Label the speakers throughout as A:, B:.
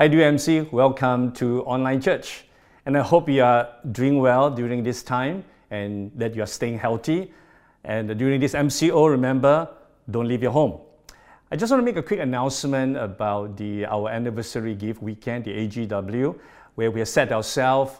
A: Hi, MC. Welcome to Online Church. And I hope you are doing well during this time and that you are staying healthy. And during this MCO, remember, don't leave your home. I just want to make a quick announcement about our anniversary gift weekend, the AGW, where we have set ourselves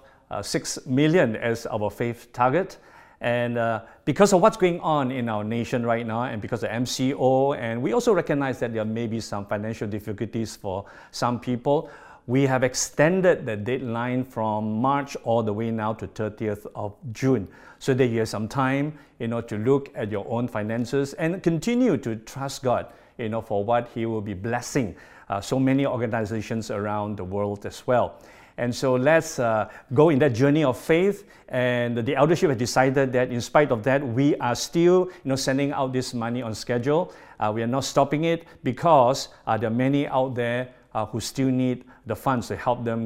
A: 6 million as our faith target. And because of what's going on in our nation right now, and because of MCO, and we also recognize that there may be some financial difficulties for some people, we have extended the deadline from March all the way now to 30th of June, so that you have some time, to look at your own finances and continue to trust God, for what He will be blessing so many organizations around the world as well. And so let's go in that journey of faith. And the eldership has decided that in spite of that, we are still sending out this money on schedule. We are not stopping it because there are many out there who still need the funds to help them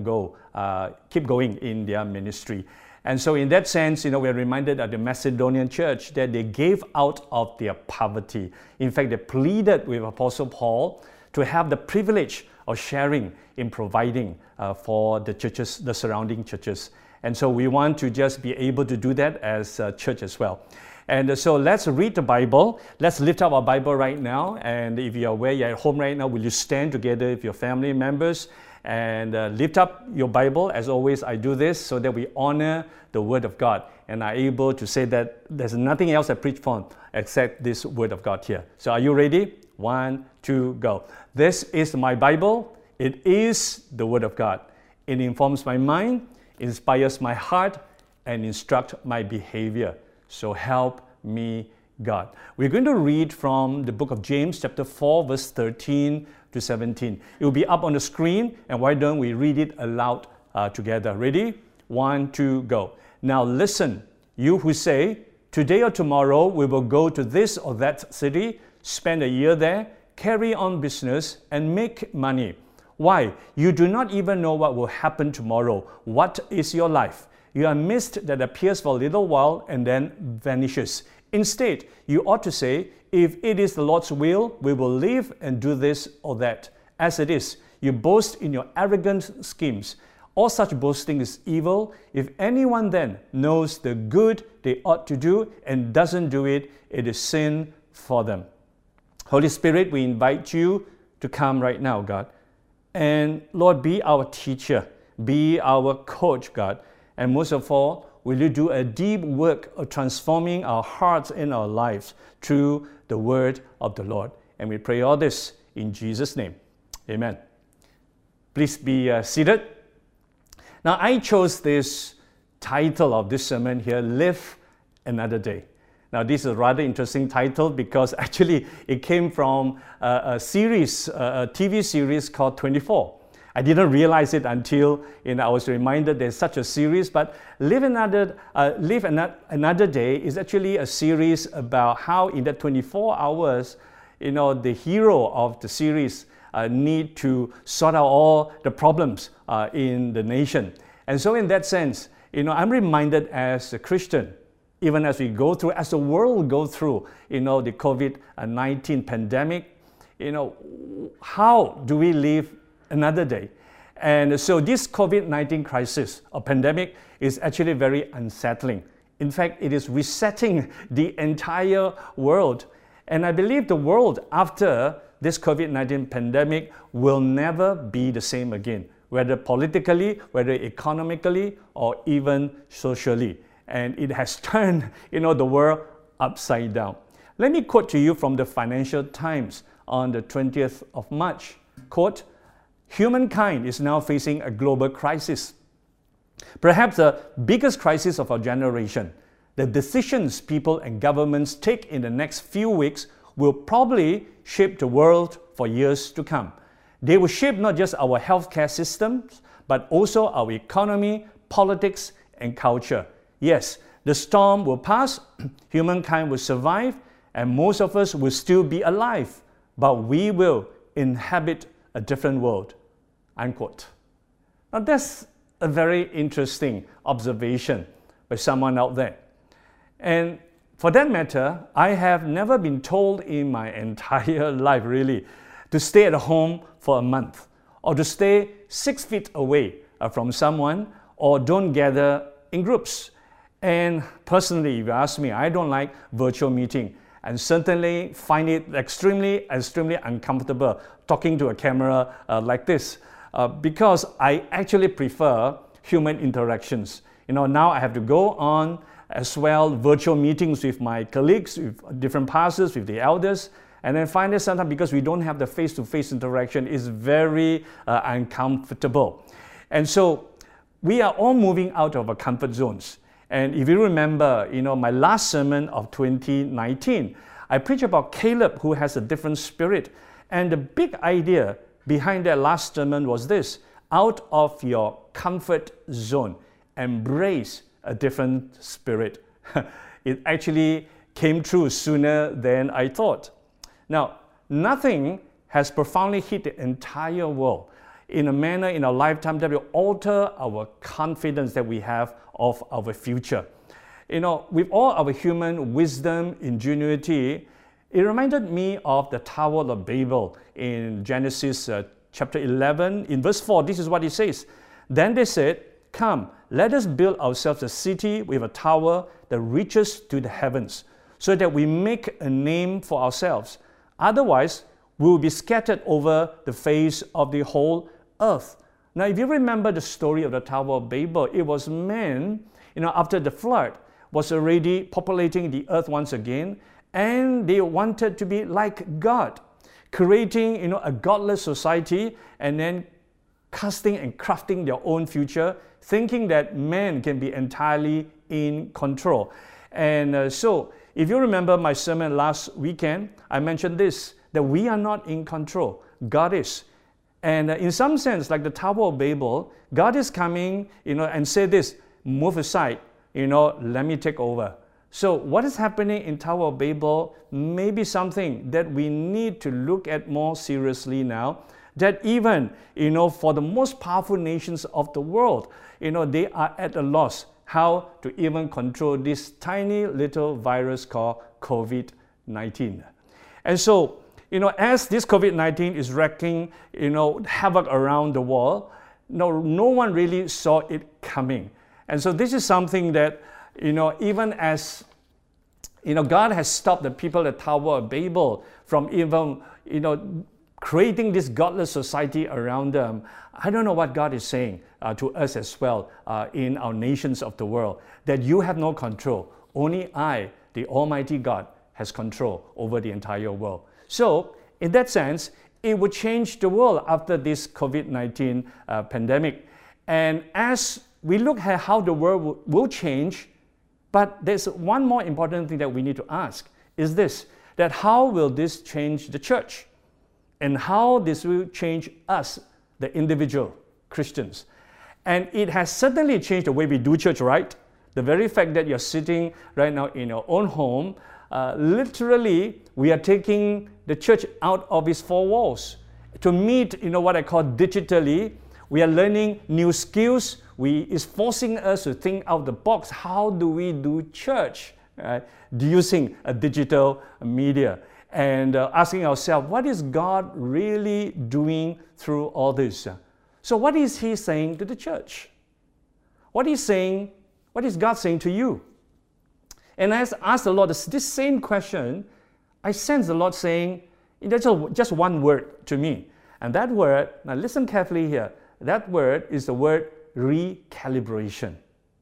A: keep going in their ministry. And so in that sense, we are reminded of the Macedonian church that they gave out of their poverty. In fact, they pleaded with Apostle Paul to have the privilege of sharing in providing for the churches, the surrounding churches. And so we want to just be able to do that as a church as well. And so let's read the Bible. Let's lift up our Bible right now. And if you're aware you're at home right now, will you stand together with your family members and lift up your Bible? As always, I do this so that we honor the Word of God and are able to say that there's nothing else I preach from except this Word of God here. So are you ready? 1, 2, go. This is my Bible. It is the Word of God. It informs my mind, inspires my heart, and instructs my behavior. So help me, God. We're going to read from the book of James, chapter 4, verse 13 to 17. It will be up on the screen, and why don't we read it aloud together? Ready? 1, 2, go. Now listen, you who say, today or tomorrow we will go to this or that city, spend a year there, carry on business, and make money. Why? You do not even know what will happen tomorrow. What is your life? You are a mist that appears for a little while and then vanishes. Instead, you ought to say, if it is the Lord's will, we will live and do this or that. As it is, you boast in your arrogant schemes. All such boasting is evil. If anyone then knows the good they ought to do and doesn't do it, it is sin for them. Holy Spirit, we invite you to come right now, God. And Lord, be our teacher, be our coach, God. And most of all, will you do a deep work of transforming our hearts and our lives through the word of the Lord. And we pray all this in Jesus' name. Amen. Please be seated. Now, I chose this title of this sermon here, Live Another Day. Now, this is a rather interesting title because actually it came from a TV series called 24. I didn't realize it until I was reminded there's such a series, but Live Another Day is actually a series about how in that 24 hours, the hero of the series need to sort out all the problems in the nation. And so in that sense, I'm reminded as a Christian, even as we go through, as the world goes through, the COVID-19 pandemic, how do we live another day? And so this COVID-19 crisis or pandemic is actually very unsettling. In fact, it is resetting the entire world. And I believe the world after this COVID-19 pandemic will never be the same again, whether politically, whether economically, or even socially. And it has turned, the world upside down. Let me quote to you from the Financial Times on the 20th of March. Quote, humankind is now facing a global crisis, perhaps the biggest crisis of our generation. The decisions people and governments take in the next few weeks will probably shape the world for years to come. They will shape not just our healthcare systems, but also our economy, politics, and culture. Yes, the storm will pass, humankind will survive, and most of us will still be alive, but we will inhabit a different world, unquote. Now that's a very interesting observation by someone out there. And for that matter, I have never been told in my entire life really to stay at home for a month or to stay 6 feet away from someone, or don't gather in groups. And personally, if you ask me, I don't like virtual meeting, and certainly find it extremely uncomfortable talking to a camera like this, because I actually prefer human interactions. Now I have to go on as well virtual meetings with my colleagues, with different pastors, with the elders, and then find it sometimes because we don't have the face-to-face interaction is very uncomfortable. And so we are all moving out of our comfort zones. And if you remember, my last sermon of 2019, I preached about Caleb, who has a different spirit. And the big idea behind that last sermon was this: out of your comfort zone, embrace a different spirit. It actually came true sooner than I thought. Now, nothing has profoundly hit the entire world in a manner in our lifetime that will alter our confidence that we have of our future. With all our human wisdom, ingenuity, it reminded me of the Tower of Babel in Genesis chapter 11. In verse 4, this is what it says. Then they said, "Come, let us build ourselves a city with a tower that reaches to the heavens, so that we make a name for ourselves. Otherwise, we will be scattered over the face of the whole earth." Now, if you remember the story of the Tower of Babel, it was man, after the flood, was already populating the earth once again, and they wanted to be like God, creating, a godless society, and then casting and crafting their own future, thinking that man can be entirely in control. And so, if you remember my sermon last weekend, I mentioned this, that we are not in control. God is. And in some sense, like the Tower of Babel, God is coming, and say this: move aside, let me take over. So what is happening in Tower of Babel may be something that we need to look at more seriously now, that even, for the most powerful nations of the world, they are at a loss how to even control this tiny little virus called COVID-19. And so, as this COVID-19 is wreaking, havoc around the world, no one really saw it coming. And so this is something that, even as, God has stopped the people at Tower of Babel from even, creating this godless society around them. I don't know what God is saying to us as well in our nations of the world, that you have no control. Only I, the Almighty God, has control over the entire world. So, in that sense, it would change the world after this COVID-19 pandemic. And as we look at how the world will change, but there's one more important thing that we need to ask, is this, that how will this change the church? And how this will change us, the individual Christians? And it has certainly changed the way we do church, right? The very fact that you're sitting right now in your own home, literally, we are taking the church out of its four walls to meet, what I call digitally. We are learning new skills. It's forcing us to think out the box. How do we do church? Using a digital media. And asking ourselves, what is God really doing through all this? So what is He saying to the church? What is God saying to you? And as I asked the Lord this same question, I sense the Lord saying, just one word to me. And that word, now listen carefully here, that word is the word recalibration.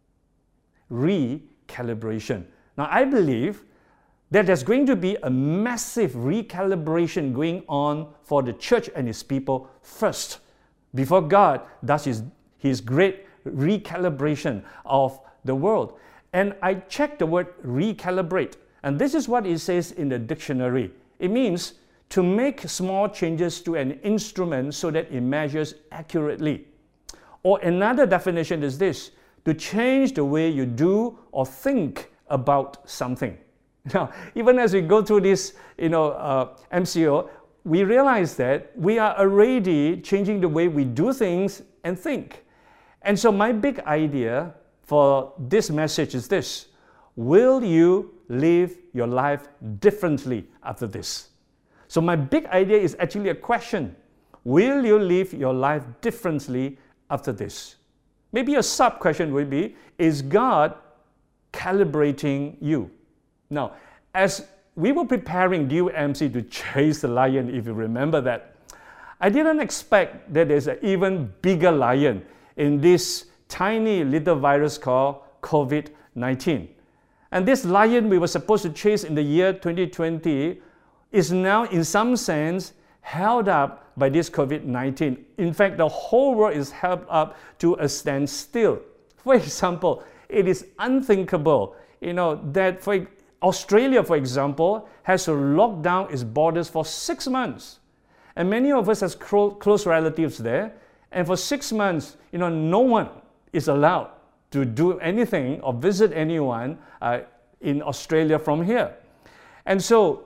A: Recalibration. Now I believe that there's going to be a massive recalibration going on for the church and His people first, before God does His great recalibration of the world. And I checked the word recalibrate, and this is what it says in the dictionary. It means to make small changes to an instrument so that it measures accurately. Or another definition is this: to change the way you do or think about something. Now, even as we go through this, MCO, we realize that we are already changing the way we do things and think. And so my big idea for this message is this: will you live your life differently after this? So my big idea is actually a question Will you live your life differently after this? Maybe a sub-question would be, is God calibrating you? Now, as we were preparing DUMC to chase the lion, if you remember that, I didn't expect that there's an even bigger lion in this tiny little virus called COVID-19. And this lion we were supposed to chase in the year 2020 is now, in some sense, held up by this COVID-19. In fact, the whole world is held up to a standstill. For example, it is unthinkable, that Australia, for example, has to lock down its borders for 6 months. And many of us have close relatives there. And for 6 months, no one is allowed to do anything or visit anyone in Australia from here. And so,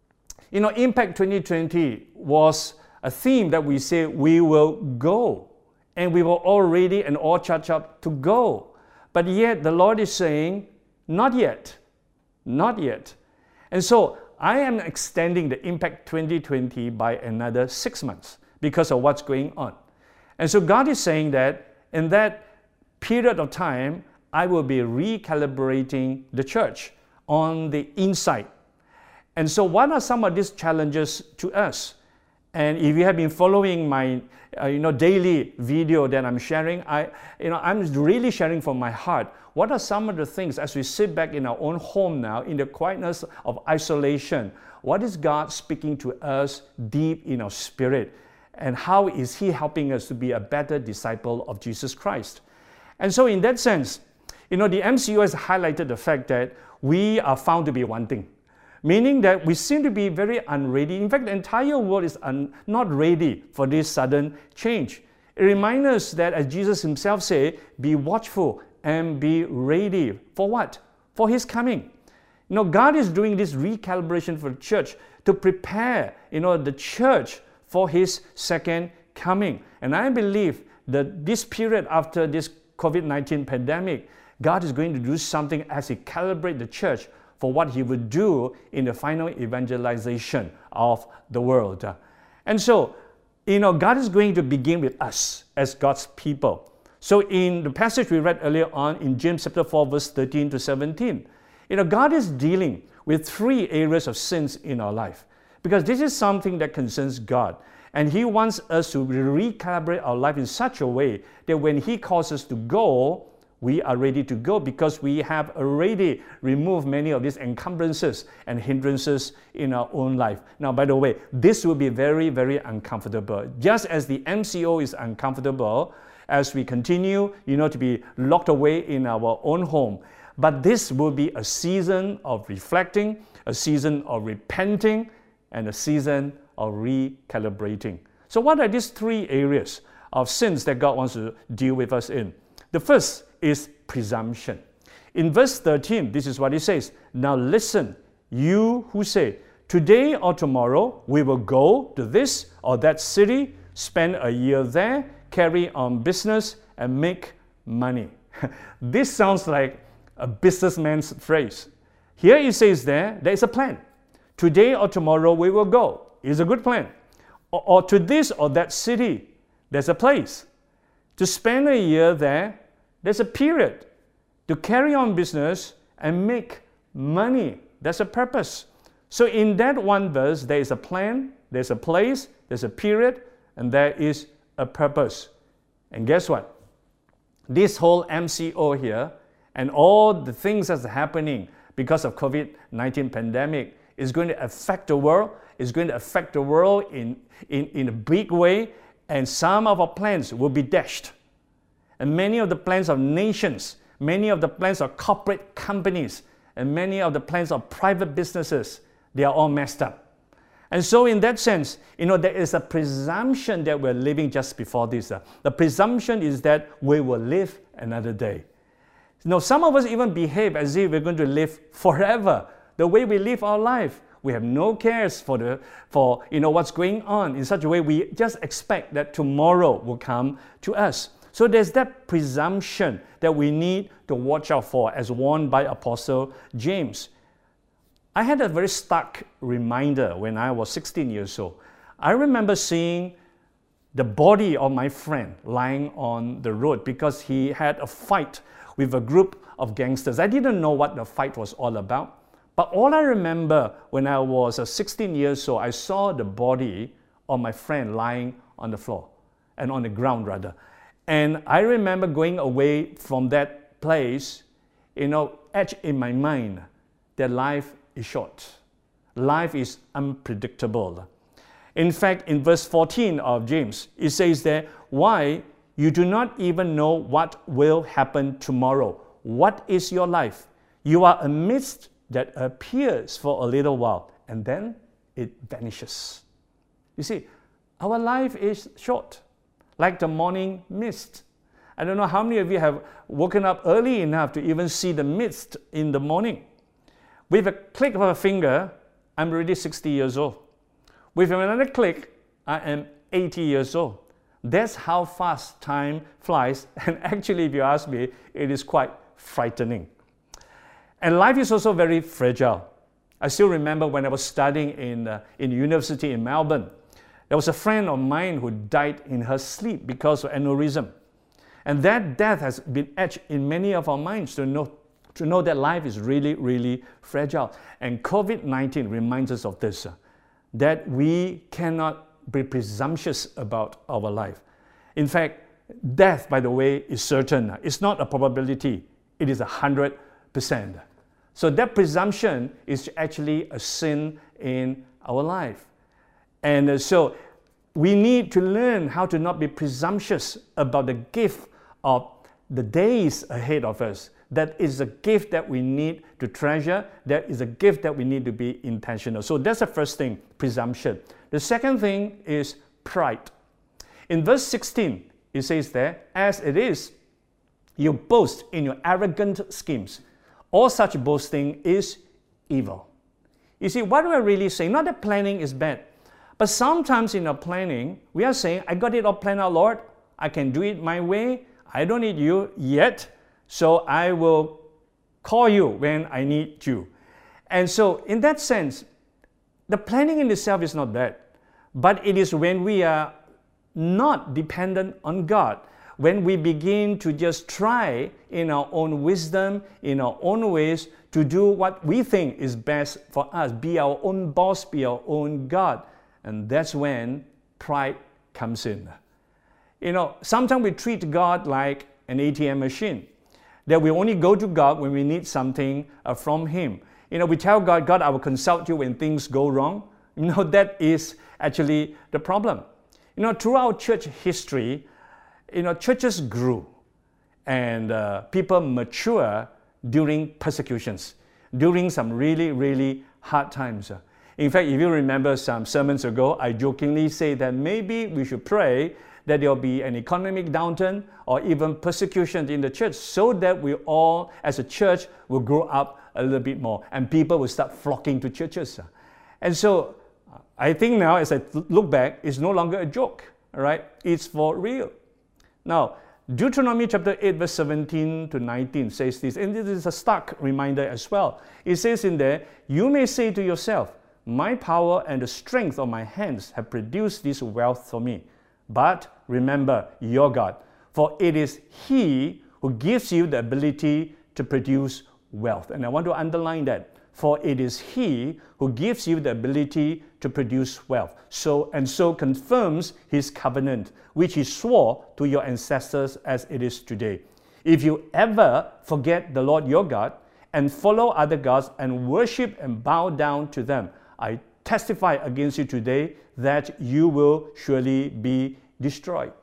A: Impact 2020 was a theme that we say we will go. And we were all ready and all charged up to go. But yet the Lord is saying, not yet. Not yet. And so I am extending the Impact 2020 by another 6 months because of what's going on. And so God is saying that in that period of time, I will be recalibrating the church on the inside. And so what are some of these challenges to us? And if you have been following my daily video that I'm sharing, I'm really sharing from my heart. What are some of the things as we sit back in our own home now, in the quietness of isolation, what is God speaking to us deep in our spirit? And how is He helping us to be a better disciple of Jesus Christ? And so in that sense, the MCO has highlighted the fact that we are found to be wanting. Meaning that we seem to be very unready. In fact, the entire world is not ready for this sudden change. It reminds us that, as Jesus Himself said, be watchful and be ready. For what? For His coming. God is doing this recalibration for the church to prepare, the church for His second coming. And I believe that this period after this COVID-19 pandemic, God is going to do something as He calibrates the church for what He would do in the final evangelization of the world. And so, God is going to begin with us as God's people. So in the passage we read earlier on in James chapter 4, verse 13 to 17, God is dealing with 3 areas of sins in our life. Because this is something that concerns God. And He wants us to recalibrate our life in such a way that when He calls us to go, we are ready to go because we have already removed many of these encumbrances and hindrances in our own life. Now, by the way, this will be very, very uncomfortable. Just as the MCO is uncomfortable as we continue, to be locked away in our own home. But this will be a season of reflecting, a season of repenting, and a season of recalibrating. So what are these 3 areas of sins that God wants to deal with us in? The first is presumption. In verse 13, this is what He says, "Now listen, you who say, today or tomorrow we will go to this or that city, spend a year there, carry on business, and make money." This sounds like a businessman's phrase. Here He says there is a plan. Today or tomorrow we will go. It's a good plan. Or to this or that city, there's a place. To spend a year there, there's a period. To carry on business and make money, there's a purpose. So in that one verse, there is a plan, there's a place, there's a period, and there is a purpose. And guess what? This whole MCO here and all the things that's happening because of COVID-19 pandemic is going to affect the world. It's going to affect the world in a big way, and some of our plans will be dashed. And many of the plans of nations, many of the plans of corporate companies, and many of the plans of private businesses, they are all messed up. And so in that sense, there is a presumption that we're living just before this. The presumption is that we will live another day. Some of us even behave as if we're going to live forever. The way we live our life, we have no cares for what's going on in such a way we just expect that tomorrow will come to us. So there's that presumption that we need to watch out for, as warned by Apostle James. I had a very stark reminder when I was 16 years old. I remember seeing the body of my friend lying on the road because he had a fight with a group of gangsters. I didn't know what the fight was all about. But all I remember when I was 16 years old, I saw the body of my friend lying on the floor, and on the ground rather. And I remember going away from that place, etched in my mind that life is short. Life is unpredictable. In fact, in verse 14 of James, it says there, why you do not even know what will happen tomorrow. What is your life? You are a mist that appears for a little while, and then it vanishes. You see, our life is short, like the morning mist. I don't know how many of you have woken up early enough to even see the mist in the morning. With a click of a finger, I'm already 60 years old. With another click, I am 80 years old. That's how fast time flies, and actually, if you ask me, it is quite frightening. And life is also very fragile. I still remember when I was studying in university in Melbourne, there was a friend of mine who died in her sleep because of aneurysm. And that death has been etched in many of our minds to know that life is really, really fragile. And COVID-19 reminds us of this, that we cannot be presumptuous about our life. In fact, death, by the way, is certain. It's not a probability. It is 100%. So that presumption is actually a sin in our life. And so we need to learn how to not be presumptuous about the gift of the days ahead of us. That is a gift that we need to treasure. That is a gift that we need to be intentional. So that's the first thing, presumption. The second thing is pride. In verse 16, it says there, as it is, you boast in your arrogant schemes. All such boasting is evil. You see, what we're really saying, not that planning is bad, but sometimes in our planning, we are saying, I got it all planned out, Lord. I can do it my way. I don't need you yet, so I will call you when I need you. And so in that sense, the planning in itself is not bad, but it is when we are not dependent on God, when we begin to just try in our own wisdom, in our own ways, to do what we think is best for us, be our own boss, be our own God. And that's when pride comes in. Sometimes we treat God like an ATM machine, that we only go to God when we need something from Him. We tell God, God, I will consult you when things go wrong. That is actually the problem. Throughout church history, churches grew and people mature during persecutions, during some really, really hard times. In fact, if you remember some sermons ago, I jokingly say that maybe we should pray that there will be an economic downturn or even persecution in the church so that we all, as a church, will grow up a little bit more and people will start flocking to churches. And so I think now, as I look back, it's no longer a joke, all right? It's for real. Now, Deuteronomy chapter 8, verse 17 to 19 says this, and this is a stark reminder as well. It says in there, you may say to yourself, my power and the strength of my hands have produced this wealth for me. But remember your God, for it is He who gives you the ability to produce wealth. And I want to underline that. For it is He who gives you the ability to produce wealth. So confirms His covenant, which He swore to your ancestors as it is today. If you ever forget the Lord your God and follow other gods and worship and bow down to them, I testify against you today that you will surely be destroyed.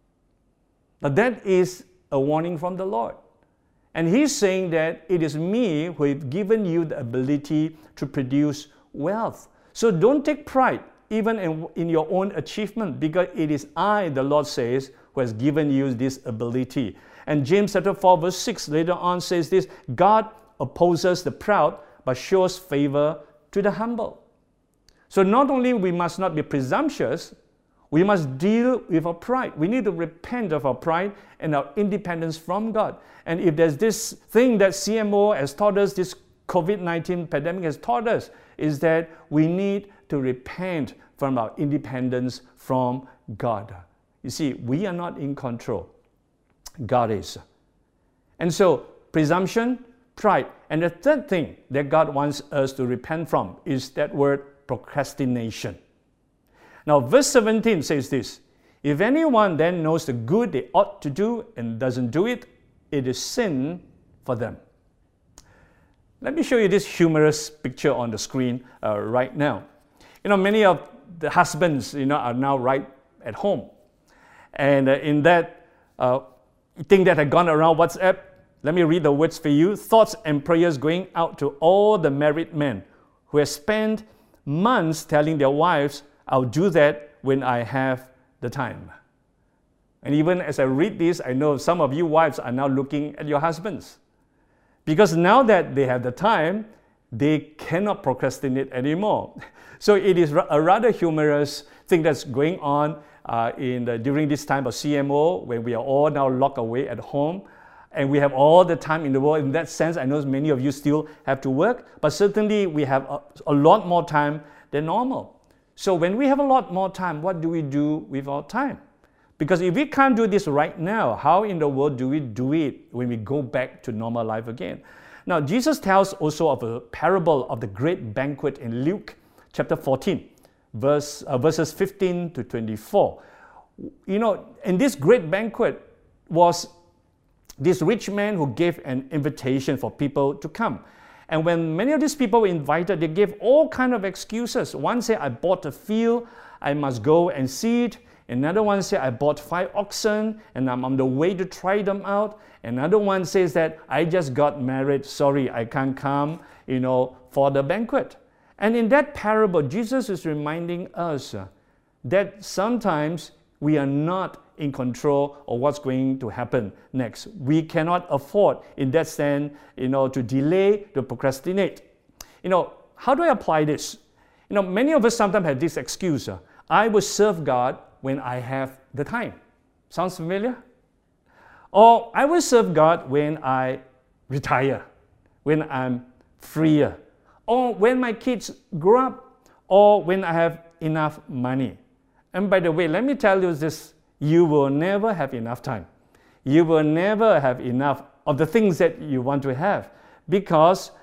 A: Now that is a warning from the Lord. And He's saying that it is me who have given you the ability to produce wealth. So don't take pride even in your own achievement, because it is I, the Lord says, who has given you this ability. And James chapter 4 verse 6 later on says this, God opposes the proud but shows favor to the humble. So not only we must not be presumptuous, we must deal with our pride. We need to repent of our pride and our independence from God. And if there's this thing that CMO has taught us, this COVID-19 pandemic has taught us, is that we need to repent from our independence from God. You see, we are not in control. God is. And so, presumption, pride. And the third thing that God wants us to repent from is that word procrastination. Now, verse 17 says this, if anyone then knows the good they ought to do and doesn't do it, it is sin for them. Let me show you this humorous picture on the screen right now. Many of the husbands, are now right at home. And in that thing that had gone around WhatsApp, let me read the words for you. Thoughts and prayers going out to all the married men who have spent months telling their wives, I'll do that when I have the time. And even as I read this, I know some of you wives are now looking at your husbands. Because now that they have the time, they cannot procrastinate anymore. So it is a rather humorous thing that's going on during this time of CMO, when we are all now locked away at home. And we have all the time in the world. In that sense, I know many of you still have to work, but certainly we have a lot more time than normal. So when we have a lot more time, what do we do with our time? Because if we can't do this right now, how in the world do we do it when we go back to normal life again? Now, Jesus tells also of a parable of the great banquet in Luke chapter 14, verses 15 to 24. And this great banquet was this rich man who gave an invitation for people to come. And when many of these people were invited, they gave all kinds of excuses. One said, I bought a field, I must go and see it. Another one said, I bought 5 oxen and I'm on the way to try them out. Another one says that I just got married, sorry, I can't come, for the banquet. And in that parable, Jesus is reminding us that sometimes we are not in control of what's going to happen next. We cannot afford, in that sense, to delay, to procrastinate. How do I apply this? Many of us sometimes have this excuse, I will serve God when I have the time. Sounds familiar? Or I will serve God when I retire, when I'm freer, or when my kids grow up, or when I have enough money. And by the way, let me tell you this, you will never have enough time. You will never have enough of the things that you want to have, because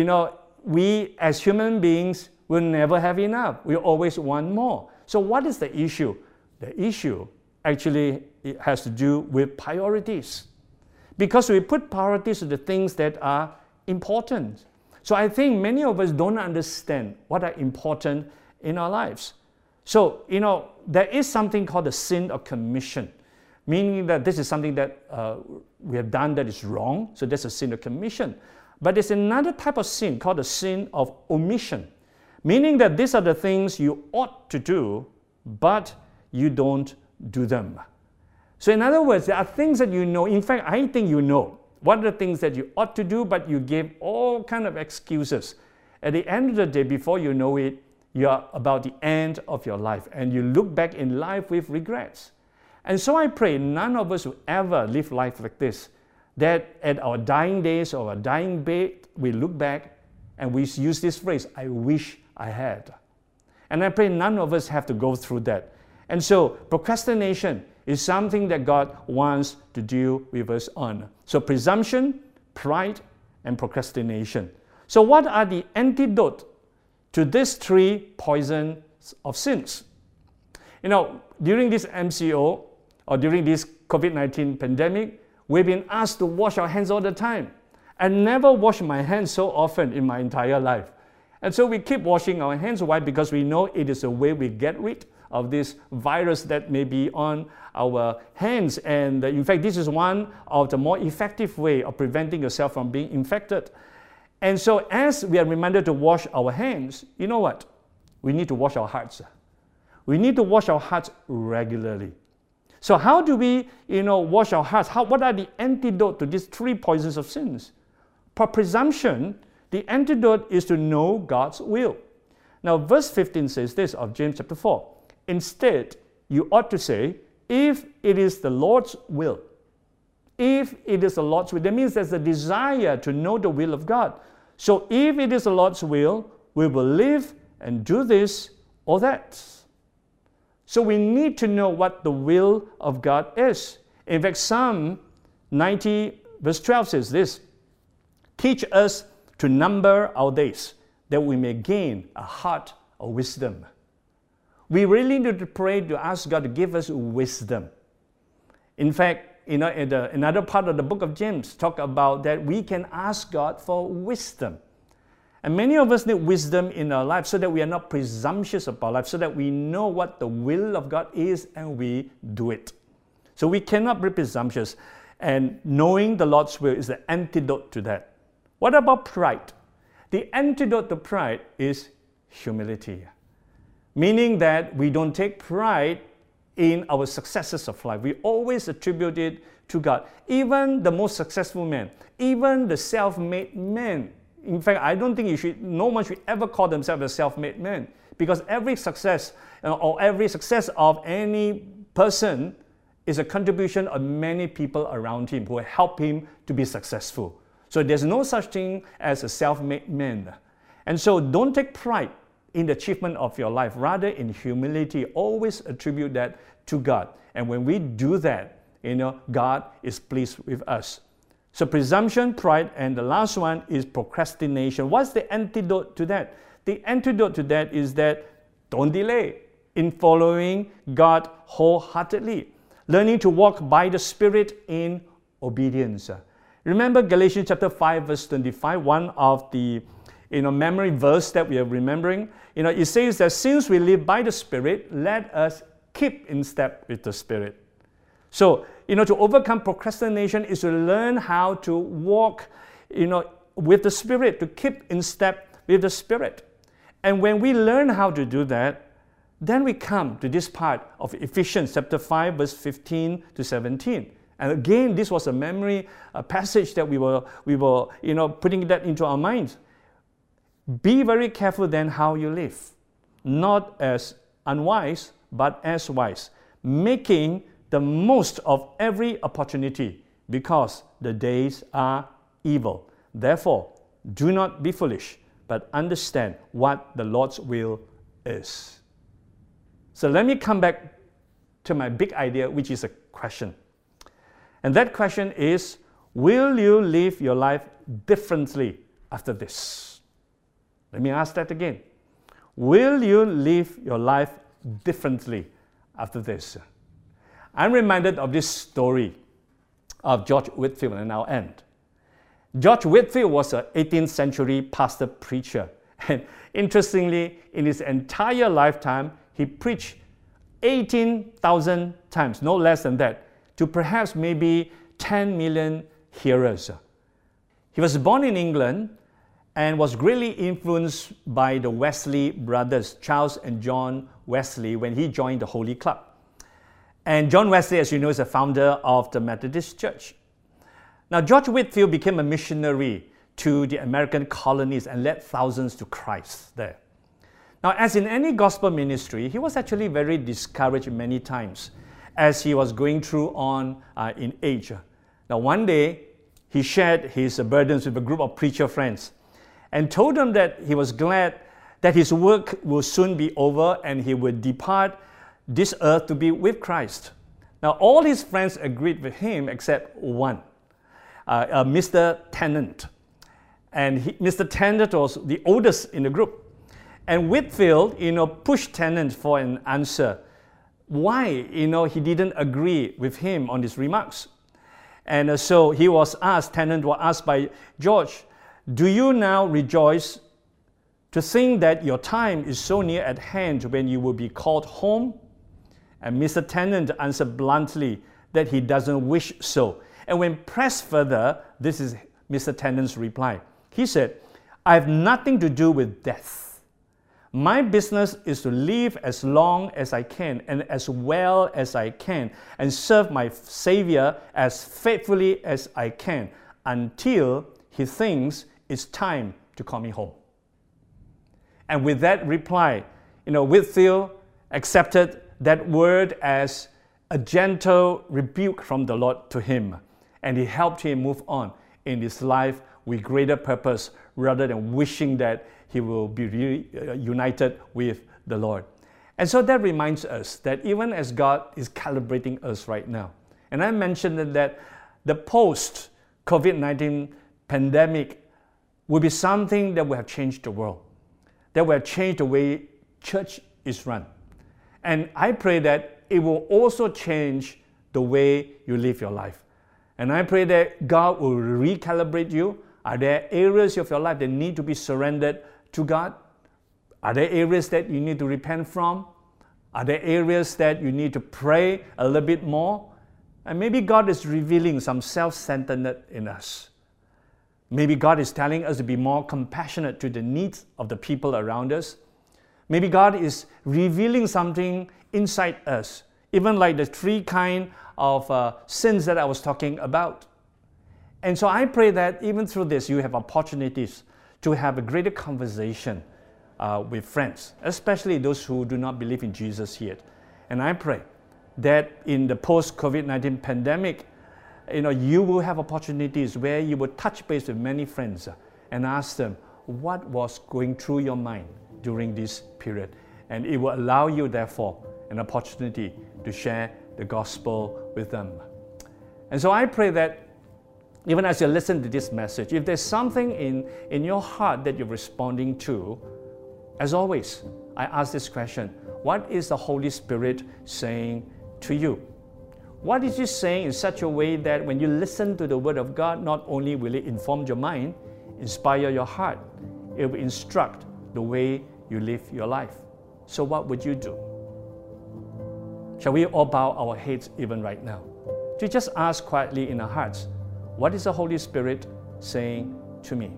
A: we as human beings will never have enough. We always want more. So what is the issue? The issue actually has to do with priorities, because we put priorities to the things that are important. So I think many of us don't understand what are important in our lives. So, there is something called the sin of commission, meaning that this is something that we have done that is wrong, so that's a sin of commission. But there's another type of sin called the sin of omission, meaning that these are the things you ought to do, but you don't do them. So in other words, there are things that in fact, I think what are the things that you ought to do, but you give all kind of excuses. At the end of the day, before you know it, you are about the end of your life, and you look back in life with regrets. And so I pray none of us will ever live life like this, that at our dying days or our dying bed, we look back and we use this phrase, I wish I had. And I pray none of us have to go through that. And so procrastination is something that God wants to deal with us on. So presumption, pride, and procrastination. So what are the antidote to these 3 poisons of sins? During this MCO or during this COVID-19 pandemic, we've been asked to wash our hands all the time. I never washed my hands so often in my entire life. And so we keep washing our hands. Why? Because we know it is a way we get rid of this virus that may be on our hands. And in fact, this is one of the more effective way of preventing yourself from being infected. And so as we are reminded to wash our hands, you know what? We need to wash our hearts. We need to wash our hearts regularly. So how do we, wash our hearts? What are the antidote to these 3 poisons of sins? For presumption, the antidote is to know God's will. Now, verse 15 says this of James chapter 4. Instead, you ought to say, if it is the Lord's will. If it is the Lord's will, that means there's a desire to know the will of God. So if it is the Lord's will, we will live and do this or that. So we need to know what the will of God is. In fact, Psalm 90 verse 12 says this, teach us to number our days, that we may gain a heart of wisdom. We really need to pray to ask God to give us wisdom. In fact, in another part of the book of James talk about that we can ask God for wisdom. And many of us need wisdom in our life so that we are not presumptuous about life, so that we know what the will of God is and we do it. So we cannot be presumptuous. And knowing the Lord's will is the antidote to that. What about pride? The antidote to pride is humility. Meaning that we don't take pride in our successes of life. We always attribute it to God. Even the most successful man, even the self-made man. In fact, I don't think no one should ever call themselves a self-made man, because every success or every success of any person is a contribution of many people around him who help him to be successful. So there's no such thing as a self-made man. And so don't take pride in the achievement of your life. Rather, in humility, always attribute that to God. And when we do that, God is pleased with us. So presumption, pride, and the last one is procrastination. What's the antidote to that? The antidote to that is that don't delay in following God wholeheartedly. Learning to walk by the Spirit in obedience. Remember Galatians chapter 5 verse 25, one of the memory verse that we are remembering. It says that since we live by the Spirit, let us keep in step with the Spirit. So, to overcome procrastination is to learn how to walk, with the Spirit, to keep in step with the Spirit. And when we learn how to do that, then we come to this part of Ephesians chapter 5 verse 15 to 17. And again, this was a memory passage that we were putting that into our minds. Be very careful then how you live, not as unwise, but as wise, making the most of every opportunity, because the days are evil. Therefore, do not be foolish, but understand what the Lord's will is. So let me come back to my big idea, which is a question. And that question is, will you live your life differently after this? Let me ask that again. Will you live your life differently after this? I'm reminded of this story of George Whitefield, and I'll end. George Whitefield was an 18th century pastor preacher. And interestingly, in his entire lifetime, he preached 18,000 times, no less than that, to perhaps maybe 10 million hearers. He was born in England and was greatly influenced by the Wesley brothers, Charles and John Wesley, when he joined the Holy Club. And John Wesley, as you know, is the founder of the Methodist Church. Now, George Whitefield became a missionary to the American colonies and led thousands to Christ there. Now, as in any gospel ministry, he was actually very discouraged many times as he was going through on in age. Now, one day, he shared his burdens with a group of preacher friends and told them that he was glad that his work will soon be over and he would depart this earth to be with Christ. Now, all his friends agreed with him except one, Mr. Tennant. And Mr. Tennant was the oldest in the group. And Whitefield, pushed Tennant for an answer. Why, he didn't agree with him on his remarks. And so he was asked, Tennant was asked by George, do you now rejoice to think that your time is so near at hand when you will be called home? And Mr. Tennant answered bluntly that he doesn't wish so. And when pressed further, this is Mr. Tennant's reply. He said, I have nothing to do with death. My business is to live as long as I can and as well as I can and serve my Savior as faithfully as I can until he thinks it's time to call me home. And with that reply, Whitefield accepted that word as a gentle rebuke from the Lord to him. And he helped him move on in his life with greater purpose rather than wishing that he will be united with the Lord. And so that reminds us that even as God is calibrating us right now, and I mentioned that the post-COVID-19 pandemic will be something that will have changed the world, that will have changed the way church is run. And I pray that it will also change the way you live your life. And I pray that God will recalibrate you. Are there areas of your life that need to be surrendered to God? Are there areas that you need to repent from? Are there areas that you need to pray a little bit more? And maybe God is revealing some self-centeredness in us. Maybe God is telling us to be more compassionate to the needs of the people around us. Maybe God is revealing something inside us, even like the 3 kinds of sins that I was talking about. And so I pray that even through this, you have opportunities to have a greater conversation with friends, especially those who do not believe in Jesus yet. And I pray that in the post-COVID-19 pandemic, you will have opportunities where you will touch base with many friends and ask them what was going through your mind during this period. And it will allow you, therefore, an opportunity to share the gospel with them. And so I pray that even as you listen to this message, if there's something in your heart that you're responding to, as always, I ask this question: what is the Holy Spirit saying to you? What is He saying in such a way that when you listen to the Word of God, not only will it inform your mind, inspire your heart, it will instruct the way you live your life. So what would you do? Shall we all bow our heads even right now to just ask quietly in our hearts, what is the Holy Spirit saying to me?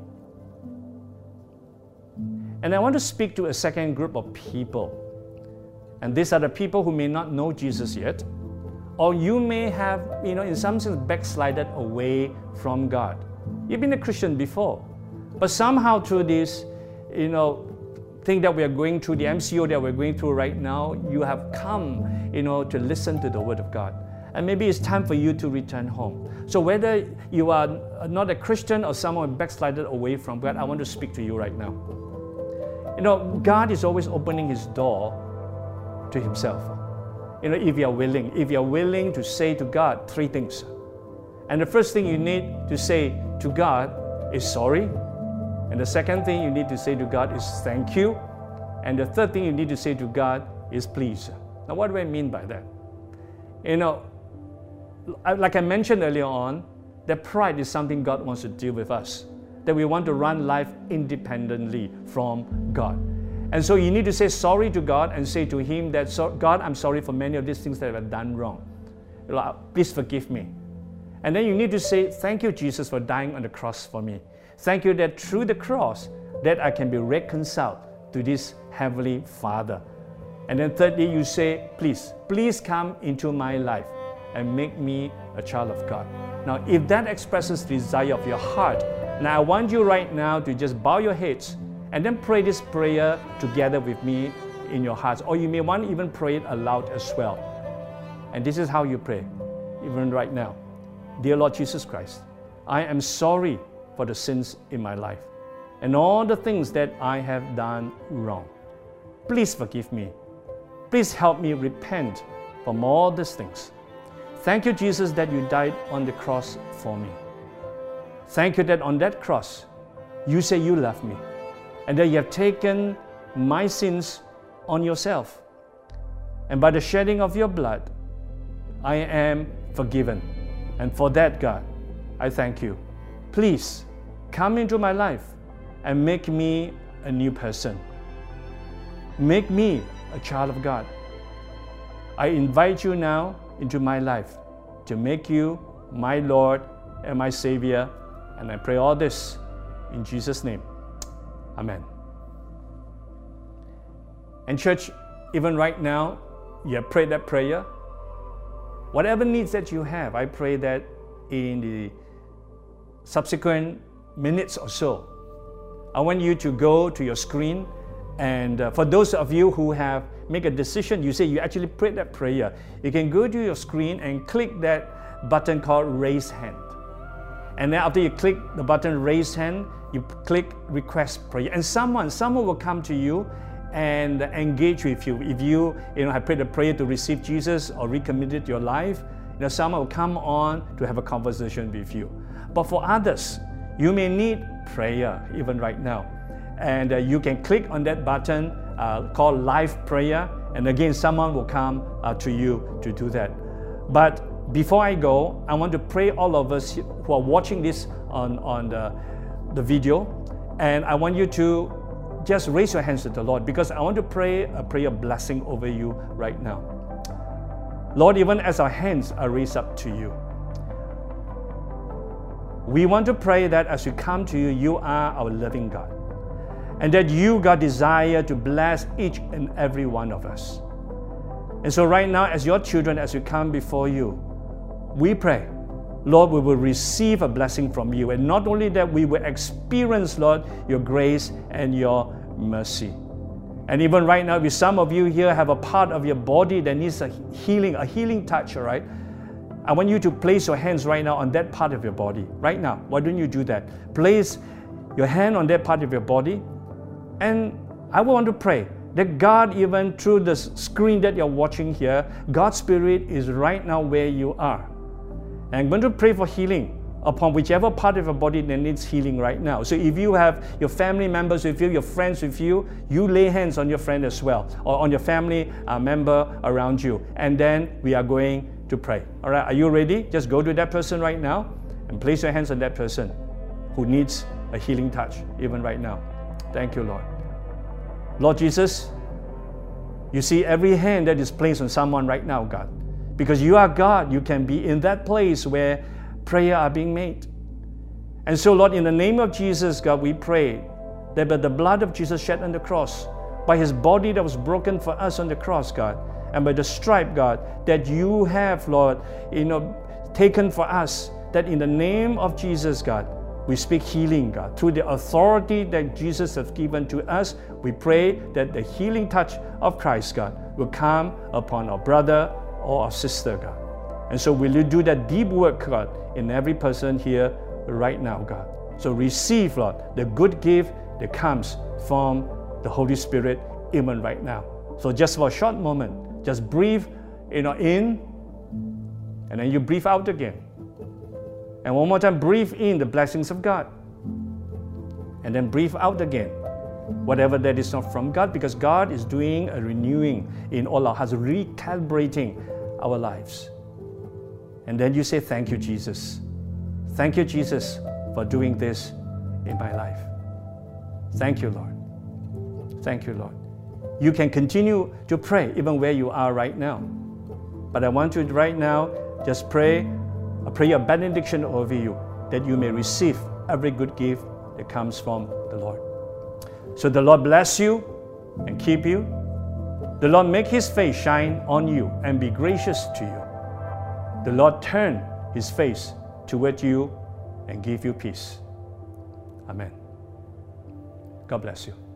A: And I want to speak to a second group of people. And these are the people who may not know Jesus yet, or you may have, in some sense, backslided away from God. You've been a Christian before, but somehow through this, thing that we are going through, the MCO that we're going through right now, you have come, to listen to the Word of God. And maybe it's time for you to return home. So whether you are not a Christian or someone backslided away from God, I want to speak to you right now. God is always opening His door to Himself. If you're willing to say to God 3 things. And the first thing you need to say to God is sorry. And the second thing you need to say to God is thank you. And the third thing you need to say to God is please. Now, what do I mean by that? Like I mentioned earlier on, that pride is something God wants to deal with us. That we want to run life independently from God. And so you need to say sorry to God and say to Him that, God, I'm sorry for many of these things that I've done wrong. Please forgive me. And then you need to say, thank you, Jesus, for dying on the cross for me. Thank you that through the cross that I can be reconciled to this Heavenly Father. And then thirdly, you say, please come into my life and make me a child of God. Now, if that expresses the desire of your heart, now I want you right now to just bow your heads and then pray this prayer together with me in your hearts. Or you may want to even pray it aloud as well. And this is how you pray, even right now. Dear Lord Jesus Christ, I am sorry for the sins in my life and all the things that I have done wrong. Please forgive me. Please help me repent from all these things. Thank you, Jesus, that you died on the cross for me. Thank you that on that cross, you say you love me and that you have taken my sins on yourself. And by the shedding of your blood, I am forgiven. And for that, God, I thank you. Please come into my life and make me a new person. Make me a child of God. I invite you now into my life to make you my Lord and my Savior. And I pray all this in Jesus' name. Amen. And church, even right now, you have prayed that prayer. Whatever needs that you have, I pray that in the subsequent minutes or so, I want you to go to your screen. And for those of you who have made a decision, you say you actually prayed that prayer, you can go to your screen and click that button called Raise Hand. And then after you click the button Raise Hand, you click Request Prayer. And someone will come to you and engage with you. If you have prayed a prayer to receive Jesus or recommitted your life, someone will come on to have a conversation with you. But for others, you may need prayer even right now. And you can click on that button called Live Prayer, and again, someone will come to you to do that. But before I go, I want to pray all of us who are watching this on the video, and I want you to just raise your hands to the Lord, because I want to pray a prayer blessing over you right now. Lord, even as our hands are raised up to you, we want to pray that as we come to you, you are our loving God, and that you, God, desire to bless each and every one of us. And so right now, as your children, as we come before you, we pray, Lord, we will receive a blessing from you. And not only that, we will experience, Lord, your grace and your mercy. And even right now, if some of you here have a part of your body that needs a healing touch, all right? I want you to place your hands right now on that part of your body. Right now, why don't you do that? Place your hand on that part of your body. And I want to pray that God, even through the screen that you're watching here, God's Spirit is right now where you are. And I'm going to pray for healing upon whichever part of your body that needs healing right now. So if you have your family members with you, your friends with you, you lay hands on your friend as well, or on your family member around you. And then we are going to pray. All right, are you ready? Just go to that person right now and place your hands on that person who needs a healing touch, even right now. Thank you, Lord. Lord Jesus, you see every hand that is placed on someone right now, God. Because you are God, you can be in that place where prayer are being made. And so, Lord, in the name of Jesus, God, we pray that by the blood of Jesus shed on the cross, by his body that was broken for us on the cross, God, and by the stripe, God, that you have, Lord, taken for us, that in the name of Jesus, God, we speak healing, God. Through the authority that Jesus has given to us, we pray that the healing touch of Christ, God, will come upon our brother or our sister, God. And so will you do that deep work, God, in every person here right now, God. So receive, Lord, the good gift that comes from the Holy Spirit even right now. So just for a short moment, just breathe in, and then you breathe out again. And one more time, breathe in the blessings of God. And then breathe out again, whatever that is not from God, because God is doing a renewing in all our hearts, recalibrating our lives. And then you say, thank you, Jesus. Thank you, Jesus, for doing this in my life. Thank you, Lord. Thank you, Lord. You can continue to pray even where you are right now. But I want you right now, just pray a prayer of benediction over you, that you may receive every good gift that comes from the Lord. So the Lord bless you and keep you. The Lord make his face shine on you and be gracious to you. The Lord turn his face toward you and give you peace. Amen. God bless you.